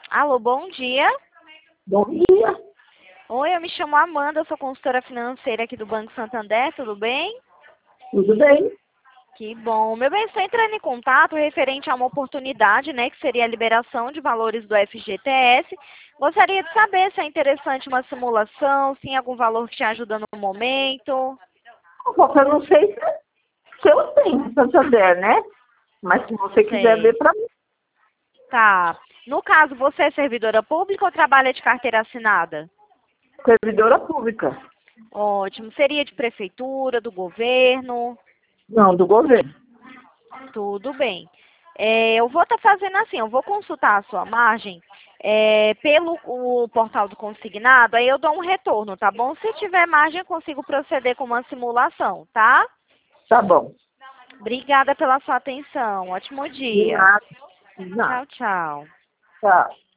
Alô, bom dia. Bom dia. Oi, eu me chamo Amanda, eu sou consultora financeira aqui do Banco Santander, tudo bem? Tudo bem? Que bom. Meu bem, estou entrando em contato referente a uma oportunidade, né, que seria a liberação de valores do FGTS. Gostaria de saber se é interessante uma simulação, se tem algum valor que te ajuda no momento. Eu não sei se eu tenho Santander, né? Mas se você quiser ver Sei. para mim, Tá. No caso, você é servidora pública ou trabalha de carteira assinada? servidora pública. Ótimo. Seria de prefeitura, do governo? Não, do governo. Tudo bem. Eu vou estar fazendo assim, eu vou consultar a sua margem pelo o portal do consignado, aí eu dou um retorno, tá bom? Se tiver margem, eu consigo proceder com uma simulação, tá? Tá bom. Obrigada pela sua atenção. Ótimo De dia. nada. De nada. Tchau, tchau. Tchau.